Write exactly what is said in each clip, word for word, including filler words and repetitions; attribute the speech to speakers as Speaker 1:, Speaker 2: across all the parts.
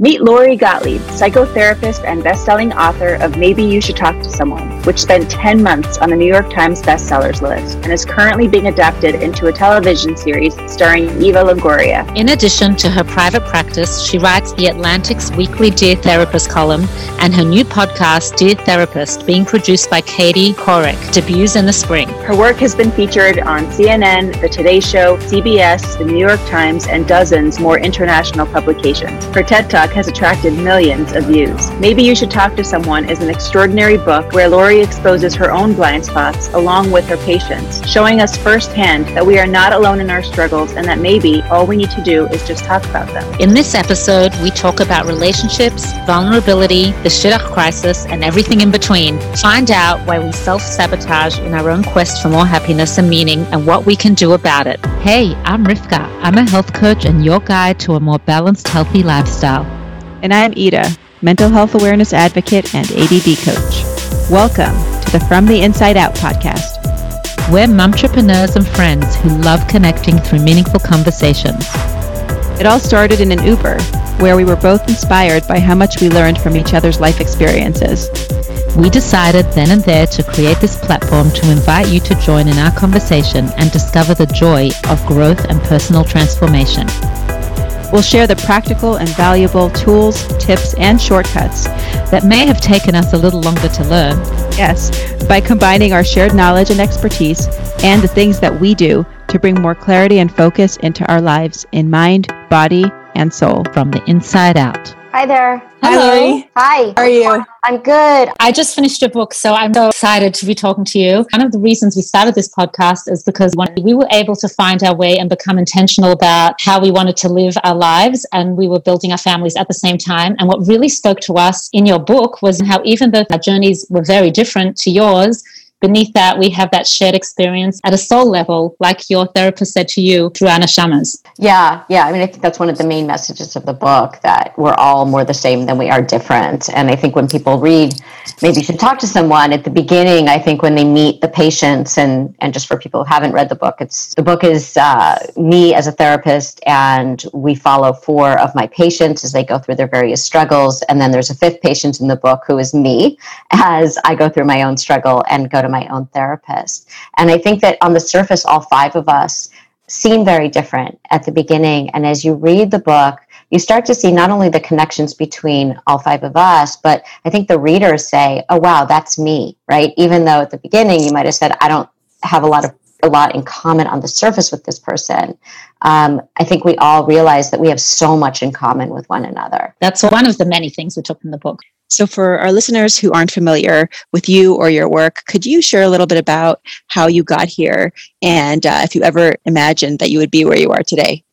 Speaker 1: Meet Lori Gottlieb, psychotherapist and best-selling author of Maybe You Should Talk to Someone, which spent ten months on the New York Times bestsellers list and is currently being adapted into a television series starring Eva Longoria.
Speaker 2: In addition to her private practice, she writes the Atlantic's weekly Dear Therapist column and her new podcast, Dear Therapist, being produced by Katie Couric, debuts in the spring.
Speaker 1: Her work has been featured on C N N, The Today Show, C B S, the New York Times, and dozens more international publications. Her TED Talk has attracted millions of views. Maybe You Should Talk to Someone is an extraordinary book where Lori exposes her own blind spots along with her patients, showing us firsthand that we are not alone in our struggles and that maybe all we need to do is just talk about them.
Speaker 2: In this episode, we talk about relationships, vulnerability, the shidduch crisis, and everything in between. Find out why we self-sabotage in our own quest for more happiness and meaning and what we can do about it. Hey, I'm Rivka. I'm a health coach and your guide to a more balanced, healthy lifestyle.
Speaker 3: And I'm Ida, mental health awareness advocate and A D D coach. Welcome to the From the Inside Out podcast.
Speaker 2: We're momtrepreneurs and friends who love connecting through meaningful conversations.
Speaker 3: It all started in an Uber, where we were both inspired by how much we learned from each other's life experiences.
Speaker 2: We decided then and there to create this platform to invite you to join in our conversation and discover the joy of growth and personal transformation.
Speaker 3: We'll share the practical and valuable tools, tips, and shortcuts
Speaker 2: that may have taken us a little longer to learn.
Speaker 3: Yes, by combining our shared knowledge and expertise and the things that we do to bring more clarity and focus into our lives in mind, body, and soul.
Speaker 2: From the inside out.
Speaker 4: Hi there.
Speaker 2: Hello.
Speaker 4: Hi.
Speaker 3: How are you?
Speaker 4: I'm good.
Speaker 2: I just finished a book, so I'm so excited to be talking to you. One of the reasons we started this podcast is because when we were able to find our way and become intentional about how we wanted to live our lives, and we were building our families at the same time. And what really spoke to us in your book was how even though our journeys were very different to yours, beneath that, we have that shared experience at a soul level, like your therapist said to you, through our neshamas.
Speaker 4: Yeah, yeah. I mean, I think that's one of the main messages of the book, that we're all more the same than we are different. And I think when people read, maybe you should talk to someone at the beginning, I think when they meet the patients, and, and just for people who haven't read the book, it's the book is uh, me as a therapist, and we follow four of my patients as they go through their various struggles. And then there's a fifth patient in the book who is me as I go through my own struggle and go to my own therapist. And I think that on the surface, all five of us seem very different at the beginning. And as you read the book, you start to see not only the connections between all five of us, but I think the readers say, oh, wow, that's me, right? Even though at the beginning you might have said, I don't have a lot of a lot in common on the surface with this person. Um, I think we all realize that we have so much in common with one another.
Speaker 2: That's one of the many things we took from the book.
Speaker 3: So for our listeners who aren't familiar with you or your work, could you share a little bit about how you got here and uh, if you ever imagined that you would be where you are today?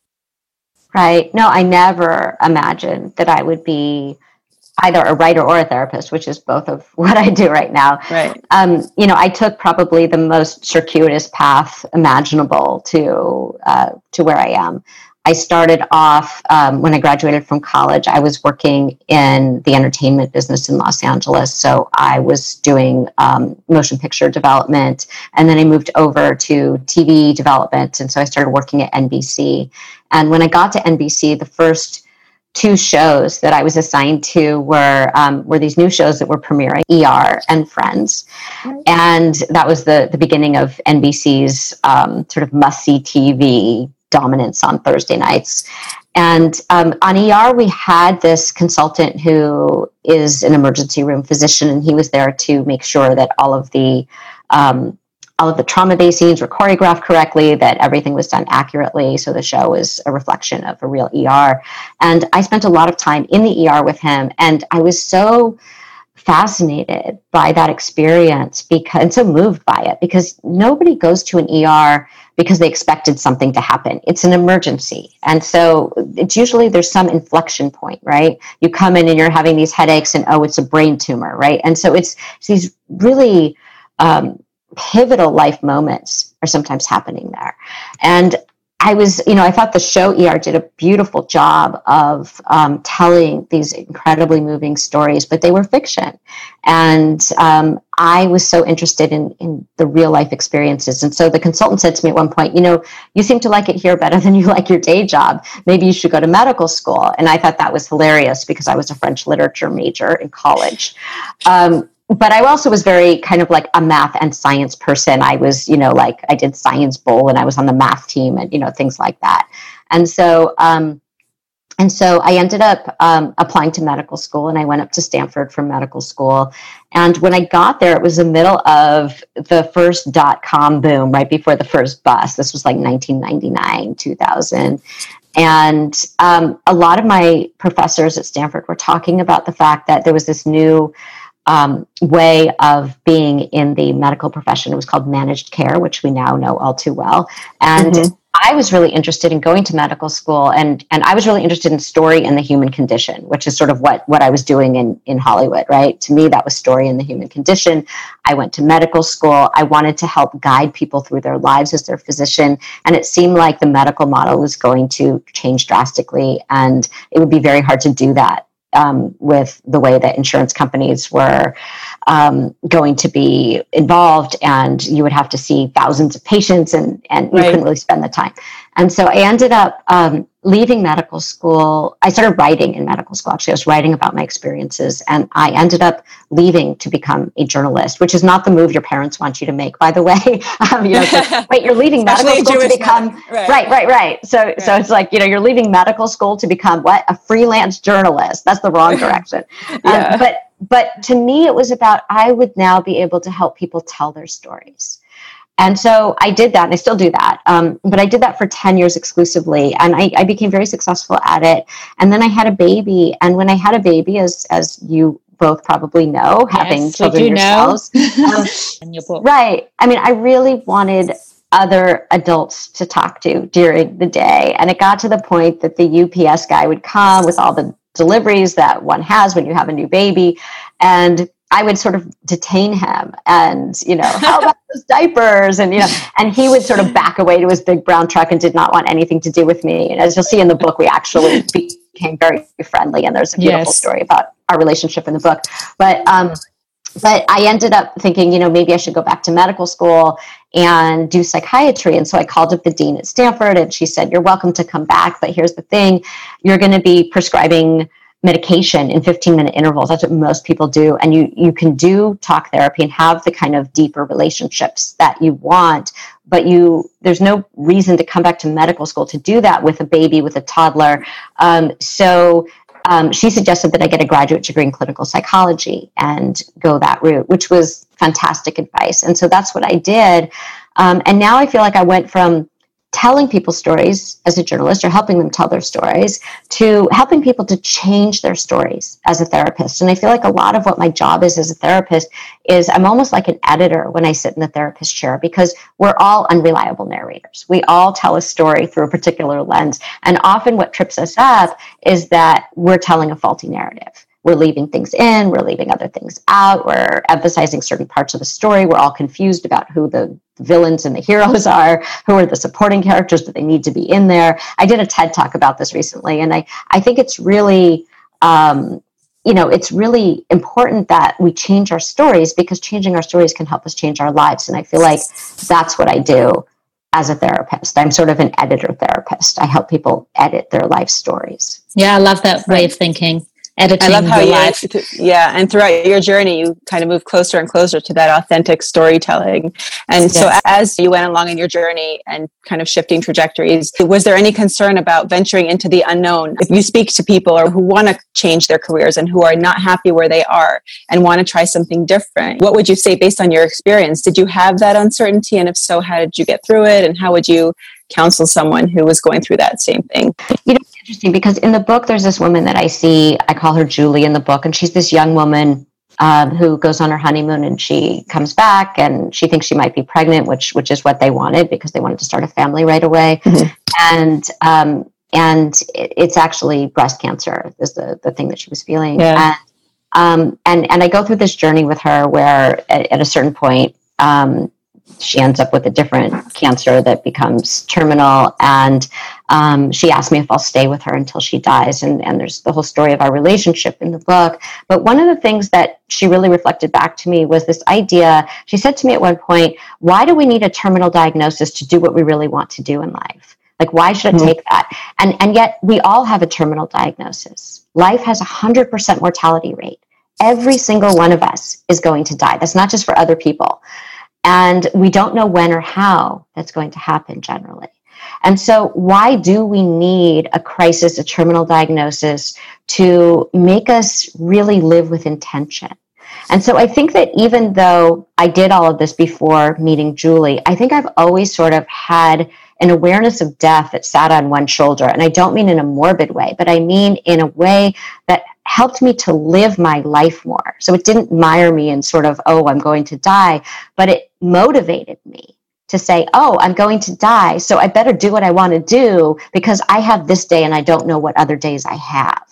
Speaker 4: Right. No, I never imagined that I would be either a writer or a therapist, which is both of what I do right now.
Speaker 3: Right.
Speaker 4: Um, you know, I took probably the most circuitous path imaginable to uh, to where I am. I started off um, when I graduated from college. I was working in the entertainment business in Los Angeles, so I was doing um, motion picture development, and then I moved over to T V development, and so I started working at N B C. And when I got to N B C, the first two shows that I was assigned to were um, were these new shows that were premiering, E R and Friends. And that was the, the beginning of N B C's um, sort of must-see T V dominance on Thursday nights. And um, on E R, we had this consultant who is an emergency room physician, and he was there to make sure that all of the um, all of the trauma-based scenes were choreographed correctly, that everything was done accurately. So the show was a reflection of a real E R. And I spent a lot of time in the E R with him. And I was so fascinated by that experience because, and so moved by it, because nobody goes to an E R because they expected something to happen. It's an emergency. And so it's usually there's some inflection point, right? You come in and you're having these headaches and, oh, it's a brain tumor, right? And so it's, it's these really, um, pivotal life moments are sometimes happening there. And I was, you know, I thought the show E R did a beautiful job of um, telling these incredibly moving stories, but they were fiction. And um, I was so interested in, in the real life experiences. And so the consultant said to me at one point, you know, you seem to like it here better than you like your day job. Maybe you should go to medical school. And I thought that was hilarious because I was a French literature major in college. Um, But I also was very kind of like a math and science person. I was, you know, like I did Science Bowl and I was on the math team and, you know, things like that. And so, um, and so I ended up um, applying to medical school, and I went up to Stanford for medical school. And when I got there, it was the middle of the first dot-com boom, right before the first bust. This was like nineteen ninety-nine, two thousand. And um, a lot of my professors at Stanford were talking about the fact that there was this new Um, way of being in the medical profession. It was called managed care, which we now know all too well. And mm-hmm. I was really interested in going to medical school, and and I was really interested in story and the human condition, which is sort of what, what I was doing in, in Hollywood, right? To me, that was story and the human condition. I went to medical school. I wanted to help guide people through their lives as their physician. And it seemed like the medical model was going to change drastically, and it would be very hard to do that Um, with the way that insurance companies were um, going to be involved, and you would have to see thousands of patients, and, and you right. couldn't really spend the time. And so I ended up um, leaving medical school. I started writing in medical school. Actually, I was writing about my experiences, and I ended up leaving to become a journalist, which is not the move your parents want you to make, by the way. um, you know, it's like, wait, you're leaving medical school to become right. right, right, right. So, right. so it's like, you know, you're leaving medical school to become what? A freelance journalist. That's the wrong direction. yeah. um, but but to me, it was about I would now be able to help people tell their stories. And so I did that, and I still do that. Um, but I did that for ten years exclusively, and I, I became very successful at it. And then I had a baby, and when I had a baby, as as you both probably know, having yes, children yourselves, um, in your book. Right? I mean, I really wanted other adults to talk to during the day, and it got to the point that the U P S guy would come with all the deliveries that one has when you have a new baby, and I would sort of detain him and, you know, how about those diapers? And, you know, and he would sort of back away to his big brown truck and did not want anything to do with me. And as you'll see in the book, we actually became very friendly, and there's a beautiful yes. story about our relationship in the book. But, um, but I ended up thinking, you know, maybe I should go back to medical school and do psychiatry. And so I called up the dean at Stanford, and she said, you're welcome to come back, but here's the thing, you're going to be prescribing medication in fifteen minute intervals. That's what most people do. And you, you can do talk therapy and have the kind of deeper relationships that you want, but you, there's no reason to come back to medical school to do that with a baby, with a toddler. Um, so um, she suggested that I get a graduate degree in clinical psychology and go that route, which was fantastic advice. And so that's what I did. Um, and now I feel like I went from telling people stories as a journalist, or helping them tell their stories, to helping people to change their stories as a therapist. And I feel like a lot of what my job is as a therapist is I'm almost like an editor when I sit in the therapist chair, because we're all unreliable narrators. We all tell a story through a particular lens. And often what trips us up is that we're telling a faulty narrative. We're leaving things in, we're leaving other things out, we're emphasizing certain parts of the story, we're all confused about who the villains and the heroes are, who are the supporting characters, that they need to be in there. I did a TED Talk about this recently, and I, I think it's really, um, you know, it's really important that we change our stories, because changing our stories can help us change our lives. And I feel like that's what I do as a therapist. I'm sort of an editor therapist. I help people edit their life stories.
Speaker 2: Yeah, I love that way of thinking. Editing
Speaker 5: I love how
Speaker 2: your
Speaker 5: you,
Speaker 2: life.
Speaker 5: yeah, and throughout your journey, you kind of move closer and closer to that authentic storytelling. And yes. so as you went along in your journey and kind of shifting trajectories, was there any concern about venturing into the unknown? If you speak to people or who want to change their careers and who are not happy where they are and want to try something different, what would you say based on your experience? Did you have that uncertainty? And if so, how did you get through it? And how would you counsel someone who was going through that same thing?
Speaker 4: You know, it's interesting, because in the book, there's this woman that I see, I call her Julie in the book, and she's this young woman um, who goes on her honeymoon, and she comes back and she thinks she might be pregnant, which which is what they wanted, because they wanted to start a family right away. Mm-hmm. And um, and it's actually breast cancer is the, the thing that she was feeling. Yeah. And, um, and, and I go through this journey with her where at, at a certain point, um, she ends up with a different cancer that becomes terminal. And um, she asked me if I'll stay with her until she dies. And, and there's the whole story of our relationship in the book. But one of the things that she really reflected back to me was this idea. She said to me at one point, why do we need a terminal diagnosis to do what we really want to do in life? Like, why should it mm-hmm. take that? And, and yet we all have a terminal diagnosis. Life has a one hundred percent mortality rate. Every single one of us is going to die. That's not just for other people. And we don't know when or how that's going to happen generally. And so why do we need a crisis, a terminal diagnosis to make us really live with intention? And so I think that even though I did all of this before meeting Julie, I think I've always sort of had an awareness of death that sat on one shoulder. And I don't mean in a morbid way, but I mean in a way that helped me to live my life more. So it didn't mire me in sort of, oh, I'm going to die, but it motivated me to say, oh, I'm going to die, so I better do what I want to do because I have this day and I don't know what other days I have.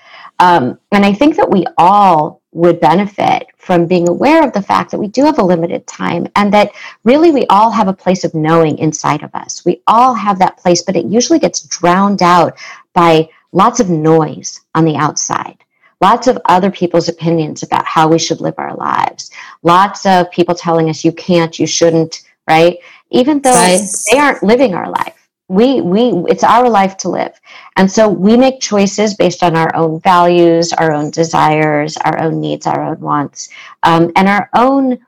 Speaker 4: Um, and I think that we all would benefit from being aware of the fact that we do have a limited time and that really we all have a place of knowing inside of us. We all have that place, but it usually gets drowned out by lots of noise on the outside. Lots of other people's opinions about how we should live our lives. Lots of people telling us you can't, you shouldn't, right? Even though right. they aren't living our life. We, we, it's our life to live. And so we make choices based on our own values, our own desires, our own needs, our own wants, um, and our own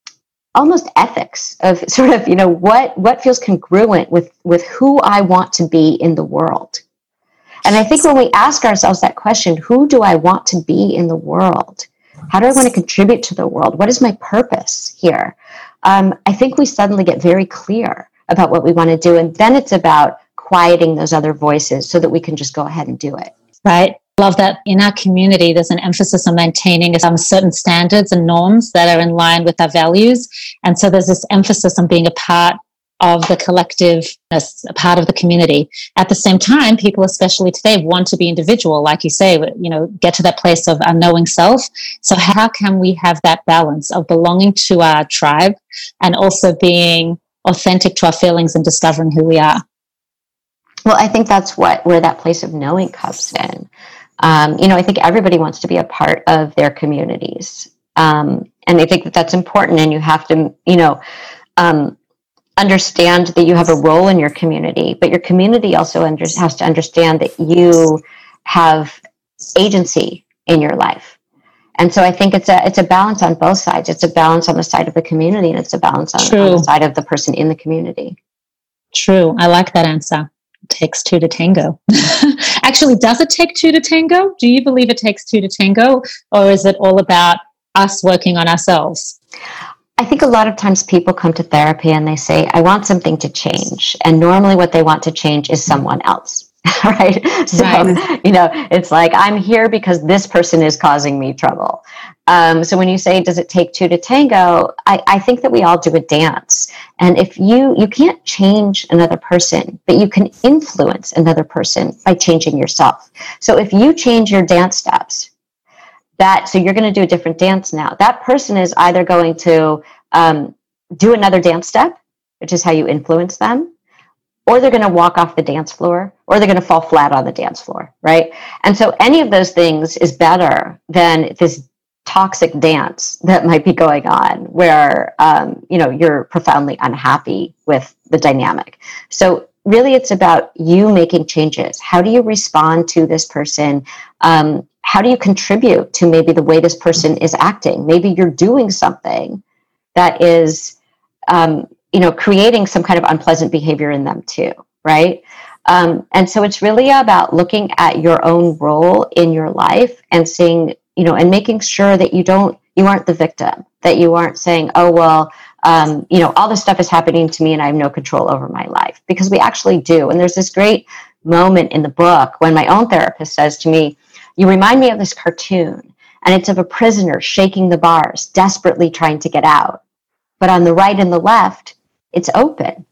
Speaker 4: almost ethics of sort of, you know, what, what feels congruent with, with who I want to be in the world. And I think when we ask ourselves that question, who do I want to be in the world? How do I want to contribute to the world? What is my purpose here? Um, I think we suddenly get very clear about what we want to do. And then it's about quieting those other voices so that we can just go ahead and do it.
Speaker 2: Right. Love that in our community, there's an emphasis on maintaining some certain standards and norms that are in line with our values. And so there's this emphasis on being a part of the collectiveness, a part of the community. At the same time, people, especially today, want to be individual, like you say, you know, get to that place of our knowing self. So how can we have that balance of belonging to our tribe and also being authentic to our feelings and discovering who we are?
Speaker 4: Well, I think that's what where that place of knowing comes in. Um, you know, I think everybody wants to be a part of their communities. Um, and I think that that's important. And you have to, you know, um, understand that you have a role in your community, but your community also under, has to understand that you have agency in your life. And so I think it's a it's a balance on both sides. It's a balance on the side of the community, and it's a balance on, on the side of the person in the community.
Speaker 2: True. I like that answer. It takes two to tango. Actually, does it take two to tango? Do you believe it takes two to tango? Or is it all about us working on ourselves?
Speaker 4: I think a lot of times people come to therapy and they say, I want something to change. And normally what they want to change is someone else. Right? So, right. you know, it's like, I'm here because this person is causing me trouble. Um, so when you say, does it take two to tango? I, I think that we all do a dance. And if you, you can't change another person, but you can influence another person by changing yourself. So if you change your dance steps, that, so you're going to do a different dance now. That person is either going to um, do another dance step, which is how you influence them, or they're going to walk off the dance floor, or they're going to fall flat on the dance floor, right? And so any of those things is better than this toxic dance that might be going on where, um, you know, you're profoundly unhappy with the dynamic. So really it's about you making changes. How do you respond to this person? Um, how do you contribute to maybe the way this person is acting? Maybe you're doing something that is, um, you know, creating some kind of unpleasant behavior in them too, right? Um, and so it's really about looking at your own role in your life and seeing, you know, and making sure that you don't, you aren't the victim, that you aren't saying, oh, well, um, you know, all this stuff is happening to me and I have no control over my life, because we actually do. And there's this great moment in the book when my own therapist says to me, you remind me of this cartoon, and it's of a prisoner shaking the bars, desperately trying to get out. But on the right and the left, it's open,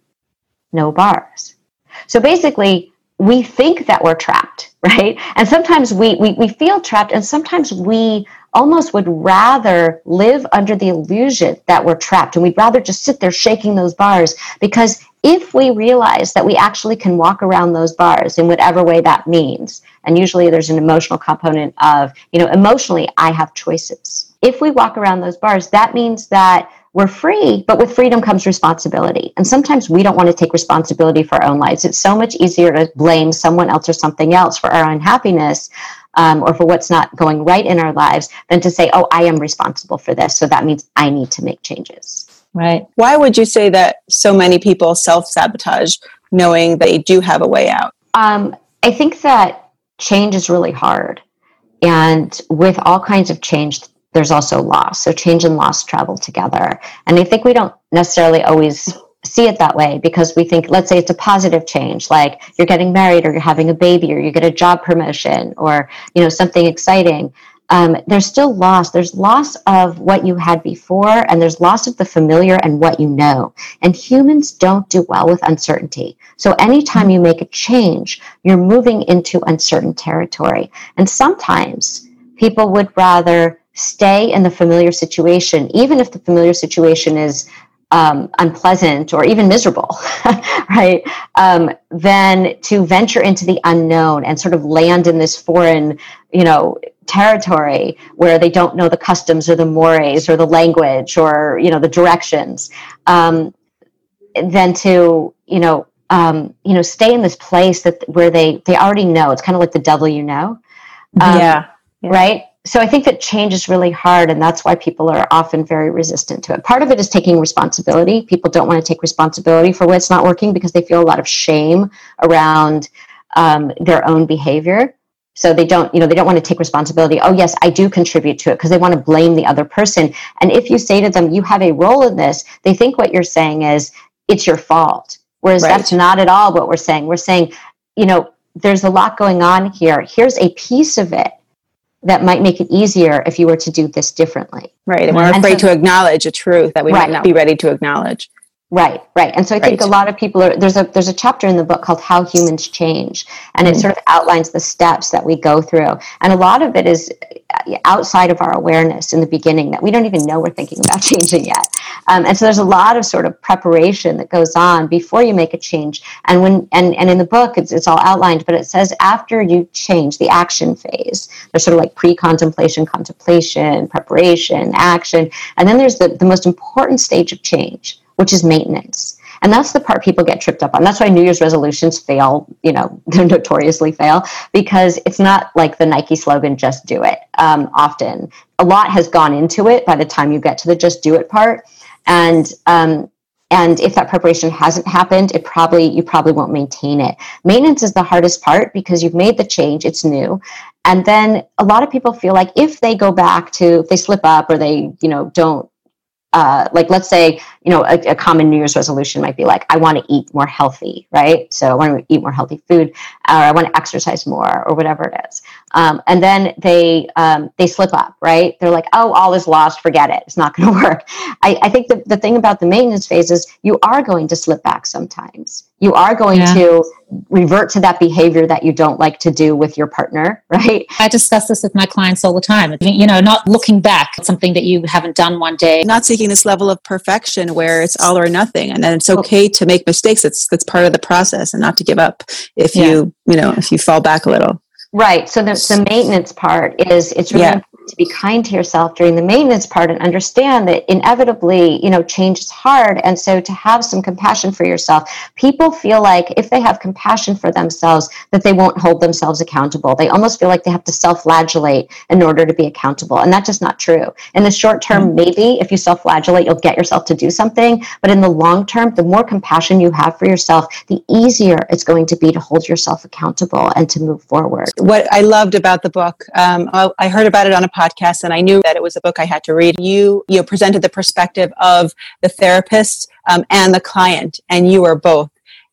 Speaker 4: no bars. So basically, we think that we're trapped, right? And sometimes we, we, we feel trapped, and sometimes we almost would rather live under the illusion that we're trapped. And we'd rather just sit there shaking those bars, because if we realize that we actually can walk around those bars in whatever way that means, and usually there's an emotional component of, you know, emotionally, I have choices. If we walk around those bars, that means that we're free, but with freedom comes responsibility. And sometimes we don't want to take responsibility for our own lives. It's so much easier to blame someone else or something else for our unhappiness, um, or for what's not going right in our lives, than to say, oh, I am responsible for this, so that means I need to make changes.
Speaker 2: Right.
Speaker 5: Why would you say that so many people self-sabotage knowing they do have a way out?
Speaker 4: Um, I think that change is really hard. And with all kinds of change, there's also loss. So change and loss travel together. And I think we don't necessarily always see it that way, because we think, let's say it's a positive change, like you're getting married, or you're having a baby, or you get a job promotion, or, you know, something exciting. Um, there's still loss. There's loss of what you had before, and there's loss of the familiar and what you know. And humans don't do well with uncertainty. So anytime you make a change, you're moving into uncertain territory. And sometimes people would rather stay in the familiar situation, even if the familiar situation is um, unpleasant or even miserable, right? Um, than to venture into the unknown and sort of land in this foreign, you know, territory where they don't know the customs or the mores or the language or, you know, the directions, um, than to, you know, um, you know, stay in this place that where they, they already know. It's kind of like the devil, you know? Um,
Speaker 5: yeah. yeah.
Speaker 4: Right. So I think that change is really hard, and that's why people are often very resistant to it. Part of it is taking responsibility. People don't want to take responsibility for what's not working because they feel a lot of shame around um, their own behavior. So they don't, you know, they don't want to take responsibility. Oh, yes, I do contribute to it, because they want to blame the other person. And if you say to them, you have a role in this, they think what you're saying is it's your fault. Whereas
Speaker 5: Right.
Speaker 4: that's not at all what we're saying. We're saying, you know, there's a lot going on here. Here's a piece of it that might make it easier if you were to do this differently.
Speaker 5: Right. And we're
Speaker 4: And
Speaker 5: afraid
Speaker 4: so-
Speaker 5: to acknowledge a truth that we
Speaker 4: Right.
Speaker 5: might not be ready to acknowledge.
Speaker 4: Right, right. And so I think
Speaker 5: Right.
Speaker 4: a lot of people are, there's a there's a chapter in the book called How Humans Change, and it
Speaker 5: Mm.
Speaker 4: sort of outlines the steps that we go through. And a lot of it is outside of our awareness in the beginning, that we don't even know we're thinking about changing yet. Um, and so there's a lot of sort of preparation that goes on before you make a change. And when and, and in the book, it's, it's all outlined, but it says after you change, the action phase, there's sort of like pre-contemplation, contemplation, preparation, action. And then there's the, the most important stage of change, which is maintenance. And that's the part people get tripped up on. That's why New Year's resolutions fail, you know, they notoriously fail, because it's not like the Nike slogan, just do it. Um, often a lot has gone into it by the time you get to the just do it part. And, um, and if that preparation hasn't happened, it probably, you probably won't maintain it. Maintenance is the hardest part, because you've made the change, it's new. And then a lot of people feel like if they go back to, if they slip up or they, you know, don't, Uh, like, let's say, you know, a, a common New Year's resolution might be like, I want to eat more healthy, right? So I want to eat more healthy food, or I want to exercise more, or whatever it is. Um, and then they um, they slip up, right? They're like, oh, all is lost, forget it. It's not going to work. I, I think the, the thing about the maintenance phase is you are going to slip back sometimes. You are going
Speaker 2: Yeah.
Speaker 4: to revert to that behavior that you don't like to do with your partner, right?
Speaker 2: I discuss this with my clients all the time. You know, not looking back at something that you haven't done one day.
Speaker 5: Not seeking this level of perfection where it's all or nothing. And then it's okay to make mistakes. It's, that's part of the process, and not to give up if
Speaker 2: Yeah.
Speaker 5: you, you know, if you fall back a little.
Speaker 4: Right. So the, the maintenance part is, it's really
Speaker 5: Yeah.
Speaker 4: important to be kind to yourself during the maintenance part, and understand that inevitably, you know, change is hard. And so to have some compassion for yourself, people feel like if they have compassion for themselves, that they won't hold themselves accountable. They almost feel like they have to self-flagellate in order to be accountable. And that's just not true. In the short term, mm-hmm. maybe if you self-flagellate, you'll get yourself to do something. But in the long term, the more compassion you have for yourself, the easier it's going to be to hold yourself accountable and to move forward.
Speaker 5: What I loved about the book, um, I heard about it on a podcast, and I knew that it was a book I had to read. You, you presented the perspective of the therapist um, and the client, and you are both.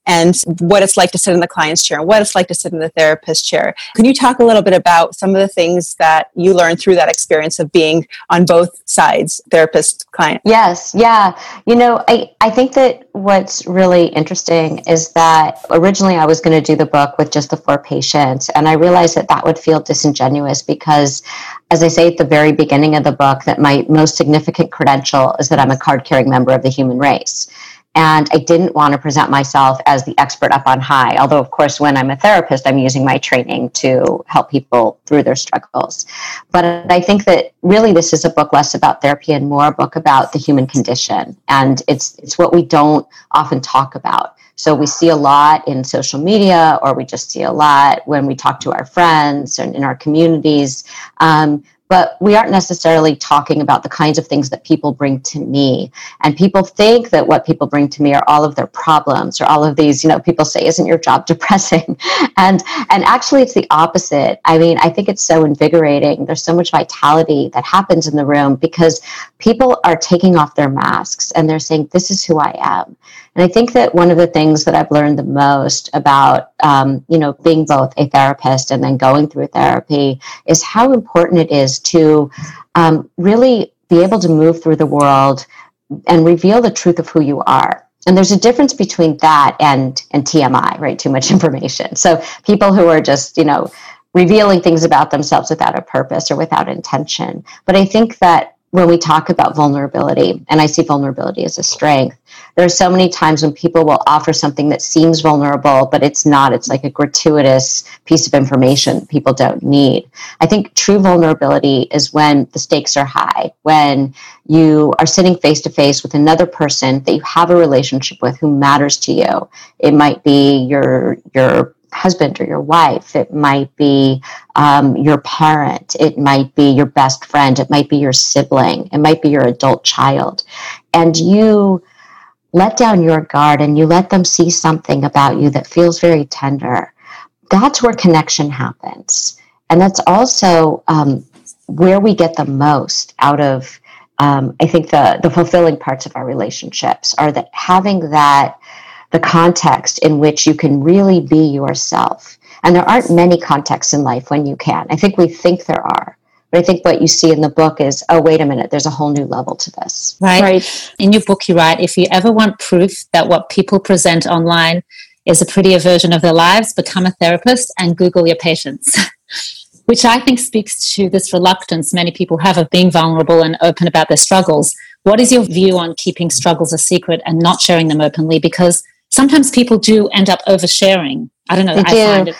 Speaker 5: and what it's like to sit in the client's chair and what it's like to sit in the therapist chair. Can you talk a little bit about some of the things that you learned through that experience of being on both sides, therapist, client?
Speaker 4: Yes. Yeah. You know, I, I think that what's really interesting is that originally I was going to do the book with just the four patients. And I realized that that would feel disingenuous because, as I say at the very beginning of the book, that my most significant credential is that I'm a card-carrying member of the human race. And I didn't want to present myself as the expert up on high, although, of course, when I'm a therapist, I'm using my training to help people through their struggles. But I think that really this is a book less about therapy and more a book about the human condition. And it's it's what we don't often talk about. So we see a lot in social media, or we just see a lot when we talk to our friends and in our communities. Um, But we aren't necessarily talking about the kinds of things that people bring to me. And people think that what people bring to me are all of their problems or all of these, you know, people say, isn't your job depressing? And and actually it's the opposite. I mean, I think it's so invigorating. There's so much vitality that happens in the room because people are taking off their masks and they're saying, this is who I am. And I think that one of the things that I've learned the most about, um, you know, being both a therapist and then going through therapy is how important it is to um, really be able to move through the world and reveal the truth of who you are. And there's a difference between that and, and T M I, right? Too much information. So people who are just, you know, revealing things about themselves without a purpose or without intention. But I think that when we talk about vulnerability, and I see vulnerability as a strength, there are so many times when people will offer something that seems vulnerable, but it's not. It's like a gratuitous piece of information people don't need. I think true vulnerability is when the stakes are high, when you are sitting face to face with another person that you have a relationship with who matters to you. It might be your your husband or your wife. It might be um, your parent. It might be your best friend. It might be your sibling. It might be your adult child. And you let down your guard and you let them see something about you that feels very tender. That's where connection happens. And that's also um, where we get the most out of, um, I think, the, the fulfilling parts of our relationships are that having that the context in which you can really be yourself. And there aren't many contexts in life when you can. I think we think there are. But I think what you see in the book is, oh, wait a minute, there's a whole new level to this.
Speaker 2: Right. right. In your book, you write, if you ever want proof that what people present online is a prettier version of their lives, become a therapist and Google your patients. Which I think speaks to this reluctance many people have of being vulnerable and open about their struggles. What is your view on keeping struggles a secret and not sharing them openly? Because sometimes people do end up oversharing. I don't know.
Speaker 4: They
Speaker 2: I
Speaker 4: do.
Speaker 2: find it.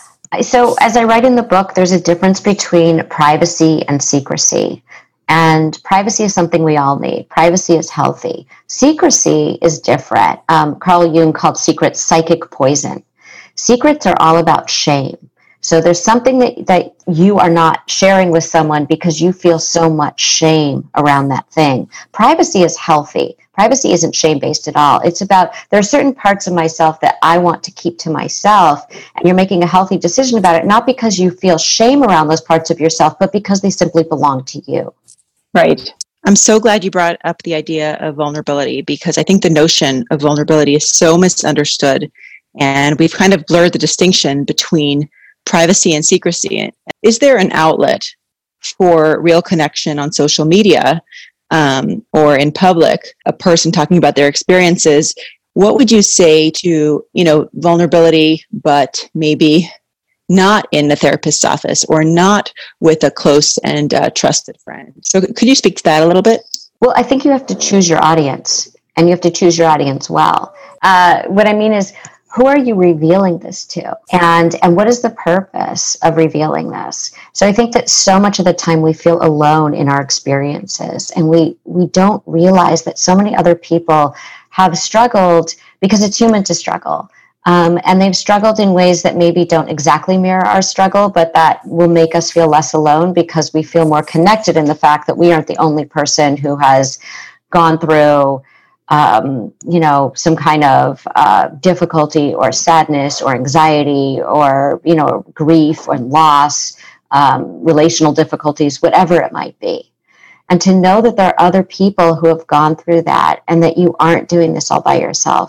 Speaker 4: So as I write in the book, there's a difference between privacy and secrecy. And privacy is something we all need. Privacy is healthy. Secrecy is different. Um, Carl Jung called secrets psychic poison. Secrets are all about shame. So there's something that, that you are not sharing with someone because you feel so much shame around that thing. Privacy is healthy. Privacy isn't shame-based at all. It's about, there are certain parts of myself that I want to keep to myself, and you're making a healthy decision about it, not because you feel shame around those parts of yourself, but because they simply belong to you.
Speaker 5: Right.
Speaker 3: I'm so glad you brought up the idea of vulnerability, because I think the notion of vulnerability is so misunderstood, and we've kind of blurred the distinction between privacy and secrecy. Is there an outlet for real connection on social media um, or in public, a person talking about their experiences? What would you say to, you know, vulnerability, but maybe not in the therapist's office or not with a close and uh, trusted friend? So could you speak to that a little bit?
Speaker 4: Well, I think you have to choose your audience, and you have to choose your audience well. Uh, what I mean is, who are you revealing this to? And and what is the purpose of revealing this? So I think that so much of the time we feel alone in our experiences, and we, we don't realize that so many other people have struggled, because it's human to struggle. Um, and they've struggled in ways that maybe don't exactly mirror our struggle, but that will make us feel less alone because we feel more connected in the fact that we aren't the only person who has gone through Um, you know, some kind of uh, difficulty or sadness or anxiety or, you know, grief or loss, um, relational difficulties, whatever it might be. And to know that there are other people who have gone through that and that you aren't doing this all by yourself,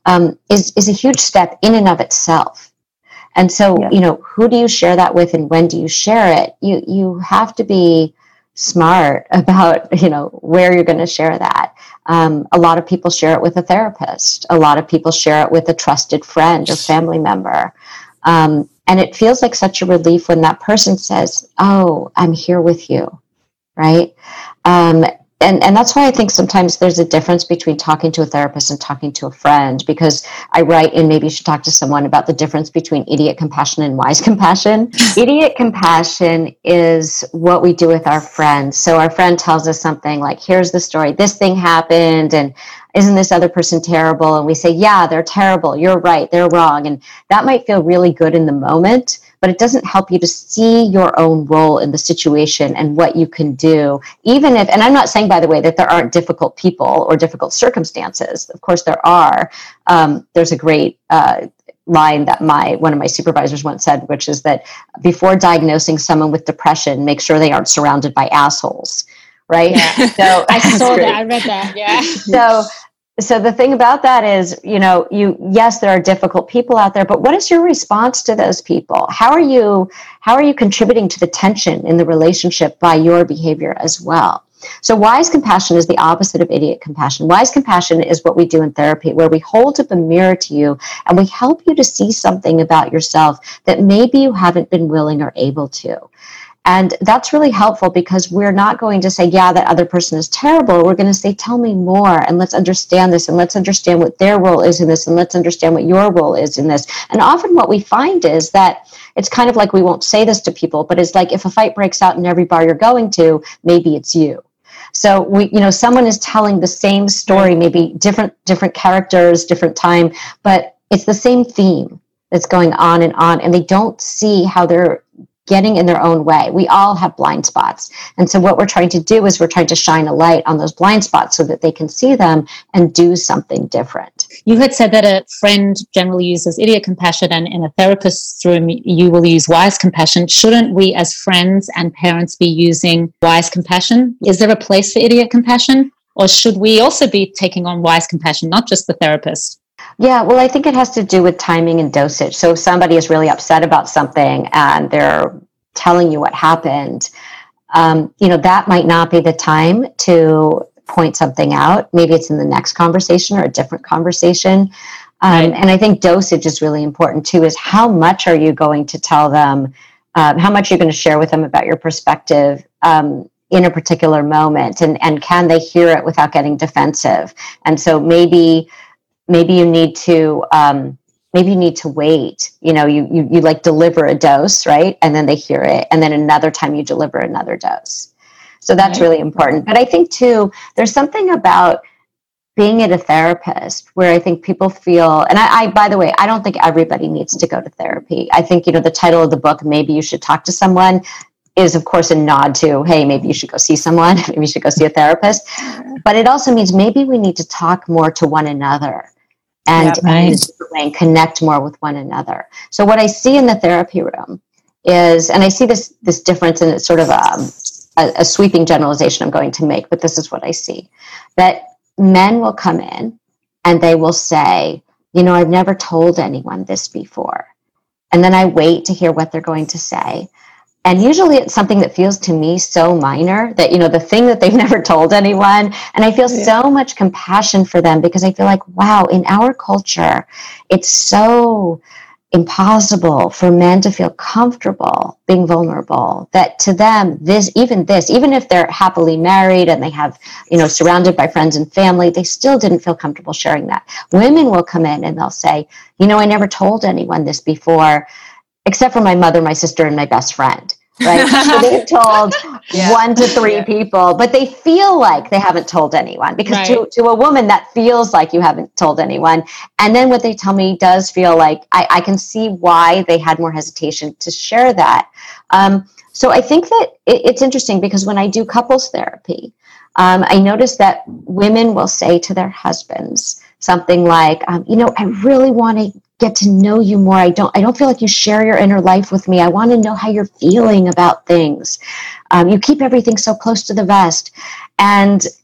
Speaker 4: um, is, is a huge step in and of itself. And so, yeah. you know, who do you share that with and when do you share it? You, you have to be smart about, you know, where you're going to share that. Um, a lot of people share it with a therapist. A lot of people share it with a trusted friend or family member. Um, and it feels like such a relief when that person says, oh, I'm here with you, right? Um, and, and that's why I think sometimes there's a difference between talking to a therapist and talking to a friend, because I write in Maybe You Should Talk to Someone about the difference between idiot compassion and wise compassion. Idiot compassion is what we do with our friends. So our friend tells us something like, here's the story, this thing happened, and isn't this other person terrible? And we say, yeah, they're terrible. You're right. They're wrong. And that might feel really good in the moment, but it doesn't help you to see your own role in the situation and what you can do. Even if, and I'm not saying, by the way, that there aren't difficult people or difficult circumstances. Of course there are. Um, there's a great uh, line that my one of my supervisors once said, which is that before diagnosing someone with depression, make sure they aren't surrounded by assholes. Right?
Speaker 2: Yeah. So I saw that. I read that. Yeah.
Speaker 4: So, so the thing about that is, you know, you, yes, there are difficult people out there, but what is your response to those people? How are you, how are you contributing to the tension in the relationship by your behavior as well? So wise compassion is the opposite of idiot compassion. Wise compassion is what we do in therapy, where we hold up a mirror to you and we help you to see something about yourself that maybe you haven't been willing or able to. And that's really helpful because we're not going to say, yeah, that other person is terrible. We're going to say, tell me more, and let's understand this, and let's understand what their role is in this, and let's understand what your role is in this. And often what we find is that it's kind of like, we won't say this to people, but it's like if a fight breaks out in every bar you're going to, maybe it's you. So we, you know, someone is telling the same story, maybe different, different characters, different time, but it's the same theme that's going on and on, and they don't see how they're getting in their own way. We all have blind spots. And so what we're trying to do is we're trying to shine a light on those blind spots so that they can see them and do something different.
Speaker 2: You had said that a friend generally uses idiot compassion, and in a therapist's room, you will use wise compassion. Shouldn't we as friends and parents be using wise compassion? Is there a place for idiot compassion? Or should we also be taking on wise compassion, not just the therapist?
Speaker 4: Yeah, well, I think it has to do with timing and dosage. So if somebody is really upset about something and they're telling you what happened, um, you know, that might not be the time to point something out. Maybe it's in the next conversation or a different conversation. Um, right. And I think dosage is really important too, is how much are you going to tell them, um, how much you're going to share with them about your perspective um, in a particular moment, and, and can they hear it without getting defensive? And so maybe... Maybe you need to, um, maybe you need to wait, you know, you, you, you like deliver a dose, right? And then they hear it. And then another time you deliver another dose. So that's right. Really important. But I think too, there's something about being at a therapist where I think people feel, and I, I, by the way, I don't think everybody needs to go to therapy. I think, you know, the title of the book, Maybe You Should Talk to Someone, is of course a nod to, hey, maybe you should go see someone, maybe you should go see a therapist. But it also means maybe we need to talk more to one another. And, yeah, right. and connect more with one another. So what I see in the therapy room is, and I see this this difference, and it's sort of um, a, a sweeping generalization I'm going to make, but this is what I see, that men will come in and they will say, you know, I've never told anyone this before. And then I wait to hear what they're going to say. And usually it's something that feels to me so minor that, you know, the thing that they've never told anyone. And I feel yeah. so much compassion for them because I feel like, wow, in our culture, it's so impossible for men to feel comfortable being vulnerable, that to them, this, even this, even if they're happily married and they have, you know, surrounded by friends and family, they still didn't feel comfortable sharing that. Women will come in and they'll say, you know, I never told anyone this before, except for my mother, my sister, and my best friend, right? So they've told yeah. one to three yeah. people, but they feel like they haven't told anyone, because right. to, to a woman, that feels like you haven't told anyone. And then what they tell me does feel like I, I can see why they had more hesitation to share that. Um, so I think that it, it's interesting because when I do couples therapy, um, I notice that women will say to their husbands something like, um, you know, I really want to get to know you more. I don't, I don't feel like you share your inner life with me. I want to know how you're feeling about things. Um, you keep everything so close to the vest. And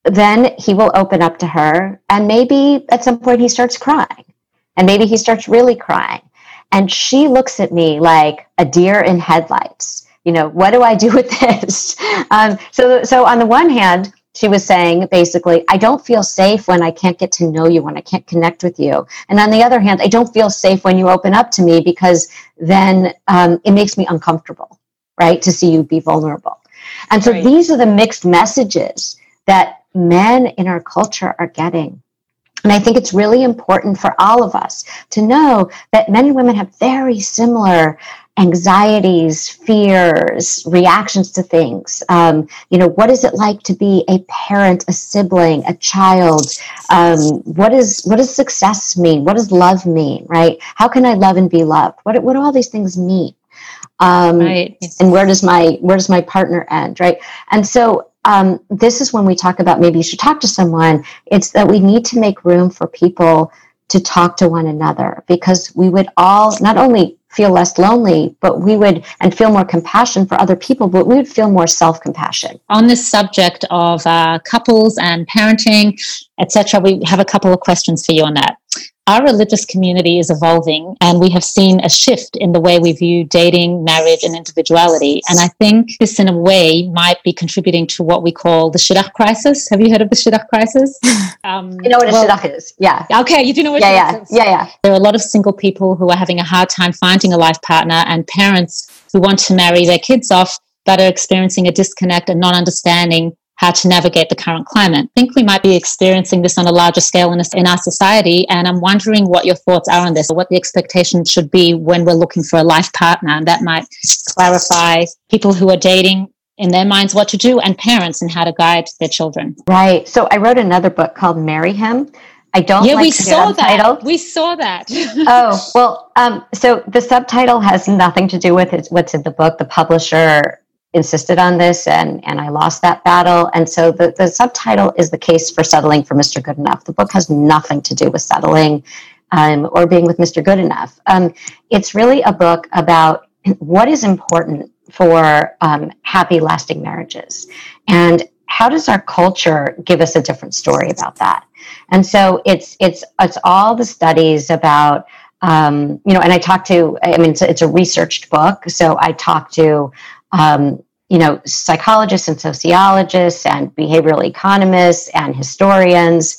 Speaker 4: then he will open up to her, and maybe at some point he starts crying, and maybe he starts really crying. And she looks at me like a deer in headlights. You know, what do I do with this? Um, so, so on the one hand, she was saying, basically, I don't feel safe when I can't get to know you, when I can't connect with you. And on the other hand, I don't feel safe when you open up to me, because then um, it makes me uncomfortable, right, to see you be vulnerable. And so right. These are the mixed messages that men in our culture are getting. And I think it's really important for all of us to know that men and women have very similar anxieties, fears, reactions to things. Um, you know, what is it like to be a parent, a sibling, a child? Um, what is what does success mean? What does love mean? Right? How can I love and be loved? What what do all these things mean? Um, right. And where does my where does my partner end? Right? And so. Um, this is when we talk about maybe you should talk to someone. It's that we need to make room for people to talk to one another, because we would all not only feel less lonely, but we would, and feel more compassion for other people, but we would feel more self-compassion.
Speaker 2: On this subject of uh, couples and parenting, et cetera, we have a couple of questions for you on that. Our religious community is evolving, and we have seen a shift in the way we view dating, marriage, and individuality. And I think this, in a way, might be contributing to what we call the shidduch crisis. Have you heard of the shidduch crisis?
Speaker 4: Um, you know what a well, shidduch is? Yeah.
Speaker 2: Okay, you do know what
Speaker 4: yeah,
Speaker 2: shidduch
Speaker 4: yeah.
Speaker 2: is.
Speaker 4: Yeah, yeah.
Speaker 2: There are a lot of single people who are having a hard time finding a life partner, and parents who want to marry their kids off but are experiencing a disconnect and not understanding how to navigate the current climate. I think we might be experiencing this on a larger scale in, a, in our society, and I'm wondering what your thoughts are on this, or what the expectation should be when we're looking for a life partner, and that might clarify people who are dating in their minds what to do, and parents and how to guide their children.
Speaker 4: Right. So I wrote another book called Marry Him. I don't
Speaker 2: yeah,
Speaker 4: like
Speaker 2: we
Speaker 4: the
Speaker 2: saw
Speaker 4: subtitle.
Speaker 2: that. We saw that.
Speaker 4: oh, well, um, so the subtitle has nothing to do with it, what's in the book. The publisher insisted on this, and, and I lost that battle. And so the, the subtitle is The Case for Settling for Mister Goodenough. The book has nothing to do with settling um, or being with Mister Goodenough. Um, it's really a book about what is important for um, happy, lasting marriages. And how does our culture give us a different story about that? And so it's it's it's all the studies about, um, you know, and I talk to, I mean, it's a, it's a researched book. So I talk to Um, you know, psychologists and sociologists and behavioral economists and historians.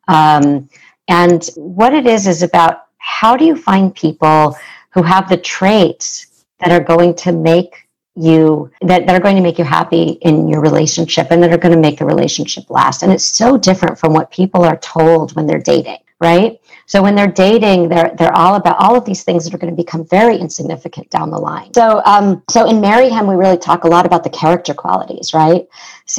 Speaker 4: Um, and what it is, is about how do you find people who have the traits that are going to make you, that, that are going to make you happy in your relationship, and that are going to make the relationship last. And it's so different from what people are told when they're dating, right? So when they're dating, they're they're all about all of these things that are going to become very insignificant down the line. So um, so in Marry Him, we really talk a lot about the character qualities, right?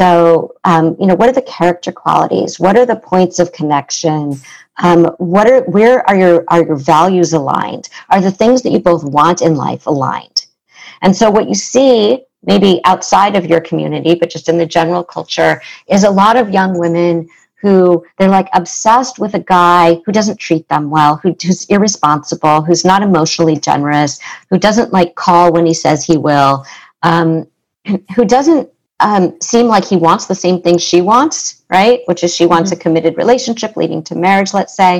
Speaker 4: So um, you know, what are the character qualities? What are the points of connection? Um, what are where are your are your values aligned? Are the things that you both want in life aligned? And so what you see, maybe outside of your community, but just in the general culture, is a lot of young women who they're like obsessed with a guy who doesn't treat them well, who, who's irresponsible, who's not emotionally generous, who doesn't like call when he says he will, um, who doesn't um, seem like he wants the same thing she wants, right? Which is she wants mm-hmm. a committed relationship leading to marriage, let's say.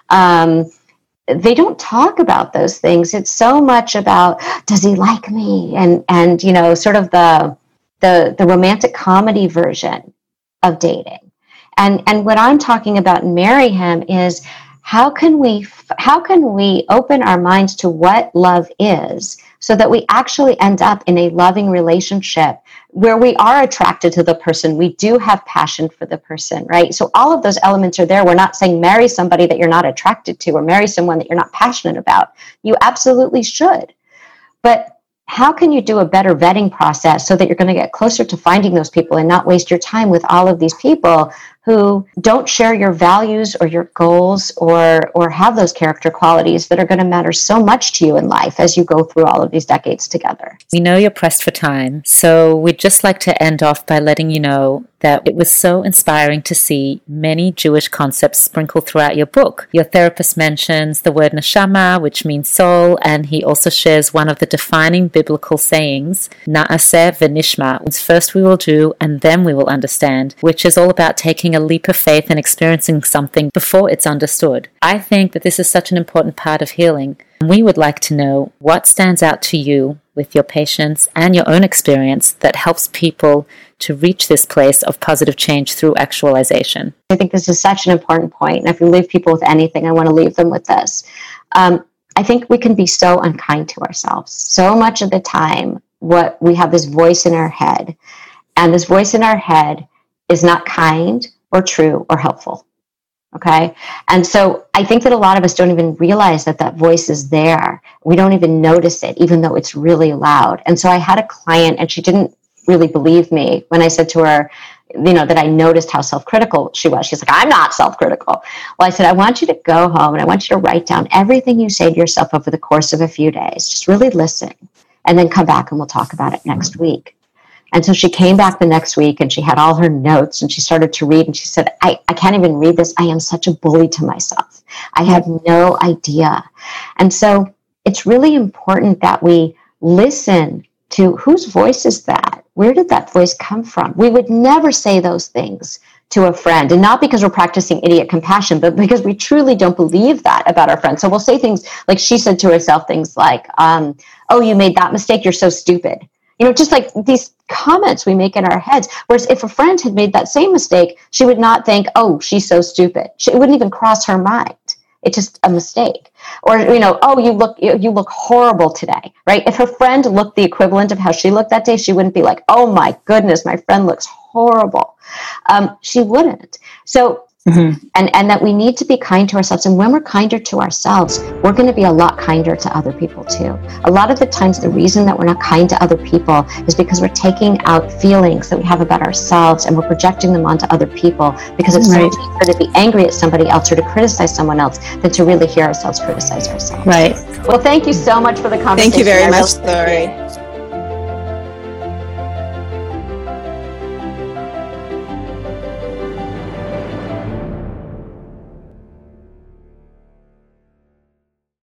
Speaker 4: Um, they don't talk about those things. It's so much about, does he like me? And, and you know, sort of the, the, the romantic comedy version of dating. And and what I'm talking about in Marry Him is how can we how can we open our minds to what love is, so that we actually end up in a loving relationship where we are attracted to the person, we do have passion for the person, right? So all of those elements are there. We're not saying marry somebody that you're not attracted to, or marry someone that you're not passionate about. You absolutely should. But how can you do a better vetting process so that you're going to get closer to finding those people and not waste your time with all of these people who don't share your values or your goals, or or have those character qualities that are going to matter so much to you in life as you go through all of these decades together?
Speaker 6: We know you're pressed for time, so we'd just like to end off by letting you know that it was so inspiring to see many Jewish concepts sprinkled throughout your book. Your therapist mentions the word neshama, which means soul, and he also shares one of the defining biblical sayings, na'aseh v'nishma, first we will do and then we will understand, which is all about taking taking a leap of faith and experiencing something before it's understood. I think that this is such an important part of healing. We would like to know what stands out to you with your patients and your own experience that helps people to reach this place of positive change through actualization.
Speaker 4: I think this is such an important point. And if we leave people with anything, I want to leave them with this. Um, I think we can be so unkind to ourselves. So much of the time, what we have this voice in our head, and this voice in our head is not kind or true or helpful. Okay. And so I think that a lot of us don't even realize that that voice is there. We don't even notice it, even though it's really loud. And so I had a client, and she didn't really believe me when I said to her, you know, that I noticed how self-critical she was. She's like, I'm not self-critical. Well, I said, I want you to go home and I want you to write down everything you say to yourself over the course of a few days. Just really listen, and then come back and we'll talk about it next week. And so she came back the next week and she had all her notes and she started to read, and she said, I, I can't even read this. I am such a bully to myself. I have no idea. And so it's really important that we listen to whose voice is that? Where did that voice come from? We would never say those things to a friend, and not because we're practicing idiot compassion, but because we truly don't believe that about our friends. So we'll say things like, she said to herself things like, um, oh, you made that mistake. You're so stupid. You know, just like these comments we make in our heads. Whereas if a friend had made that same mistake, she would not think, oh, she's so stupid. She, it wouldn't even cross her mind. It's just a mistake. Or, you know, oh, you look, you, you look horrible today, right? If her friend looked the equivalent of how she looked that day, she wouldn't be like, oh my goodness, my friend looks horrible. Um, she wouldn't. So, mm-hmm. and, and that we need to be kind to ourselves. And when we're kinder to ourselves, we're going to be a lot kinder to other people too. A lot of the times, the reason that we're not kind to other people is because we're taking out feelings that we have about ourselves and we're projecting them onto other people, because it's right. so easier to be angry at somebody else or to criticize someone else than to really hear ourselves criticize ourselves.
Speaker 5: Right.
Speaker 4: Well, thank you so much for the conversation.
Speaker 5: Thank you very much, Lori.